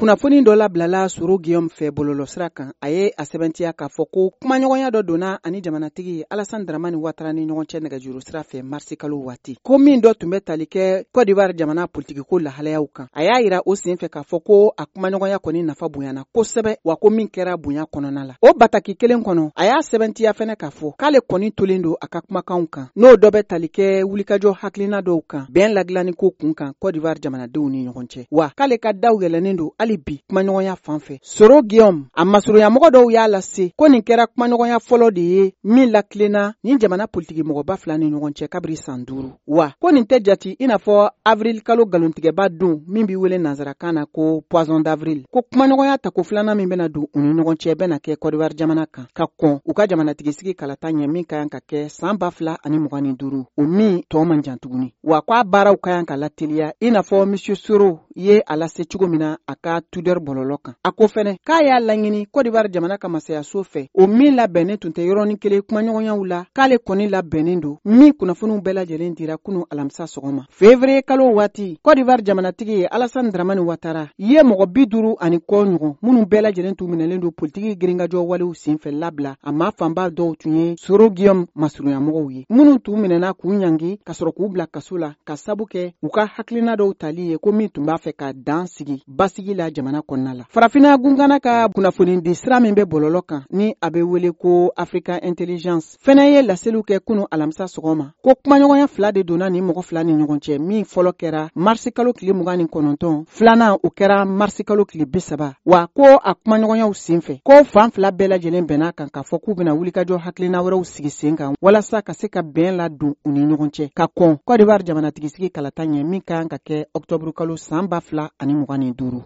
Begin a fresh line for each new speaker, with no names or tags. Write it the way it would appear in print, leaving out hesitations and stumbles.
kunnafoni dɔ labilala Soro Guillaume fɛ bɔlɔlɔsira kan a ye a sɛbɛntiya k'a fɔ ko kumaɲɔgɔnya dɔ donna ani jamanatigi Alassane Dramane Ouattara ni ɲɔgɔn cɛ nɛgɛjuru sira fɛ marisi kalo waati ko min dɔ tun bɛ tali kɛ Côte d'Ivoire jamana politikiko lahalayaw kan a y'a yira o sen fɛ k'a fɔ ko a kumaɲɔgɔnya kɔni nafa bonyana kosɛbɛ wa ko min kɛra bonya kɔnɔna la o bataki kelen kɔnɔ a y'a sɛbɛntiya fɛnɛ k'a fɔ k'ale kɔni tolen don a ka kumakanw kan n'o dɔ bɛ tali kɛ wulikajɔ hakilina dɔw kan bɛn ladilanni ko kun kan Côte d'Ivoire jamanadenw ni ɲɔgɔn cɛ wa k'ale ka daw yɛlɛnnen don hali bi kumaɲɔgɔnya fan fɛ Soro Guillaume a masurunyamɔgɔ dɔw y'a lase ko nin kɛra kumaɲɔgɔnya fɔlɔ de ye min lakilenna ni jamana politiki mɔgɔba fila ni ɲɔgɔn cɛ kabiri san 5 wa ko nin tɛ jati i n'a fɔ avril kalo galontigɛba don min b'i wele nanzarakan na ko poisson d'avril ko kumaɲɔgɔnya tako filanan min bɛna don u ni ɲɔgɔn cɛ bɛna kɛ Côte d'Ivoire jamana kan ka kɔn u ka jamanatigisigi kalata ɲɛ min ka yan ka kɛ san 2025 o min tɔ man jan tuguni wa k'a baaraw ka yan ka lateliya i n'a fɔ monsieur Soro ye a lase cogo min na a ka tudeur bɔlɔlɔ kan a ko fɛnɛ k'a y'a laɲini Côte d'Ivoire jamana ka masayaso fɛ o min labɛnnen tun tɛ yɔrɔnin kelen kumaɲɔgɔnyaw la k'ale kɔni labɛnnen don min kunnafoniw bɛɛ lajɛlen dira kunu alamisa sɔgɔma février kalo waati Côte d'Ivoire jamanatigi ye Alassane Dramane Ouattara ye mɔgɔ 50 ani kɔ ɲɔgɔn minnu bɛɛ lajɛlen tun minɛlen don politiki girinkajɔ walew senfɛ labila a ma fanba dɔw tun ye Soro Guillaume masurunyamɔgɔw ye minnu tun minɛna k'u ɲangi ka sɔrɔ k'u bila kaso la ka sabu kɛ u ka hakilina dɔw tali ye ko min tun b'a fɛ ka dan sigi basigi la jamana kɔnɔna la farafina gungana ka kunnafoni di sira min bɛ bɔlɔlɔ kan ni a bɛ wele ko Africa Intelligence fɛnɛ ye laseliw kɛ kunu alamisa sɔgɔma ko kumaɲɔgɔnya fila de donna ni mɔgɔ fila ni ɲɔgɔn cɛ min fɔlɔ kɛra marisi kalo tile 29 filanan o kɛra marisi kalo tile 30 wa ko a kumaɲɔgɔnyaw senfɛ ko fan fila bɛɛ lajɛlen bɛnna kan k'a fɔ k'u bɛna wulikajɔ hakilina wɛrɛw sigi sen kan walasa ka se ka bɛn ladon u ni ɲɔgɔn cɛ ka kɔn Côte d'Ivoire jamanatigisigi kalata ɲɛ min ka kan ka kɛ octobre kalo san 2025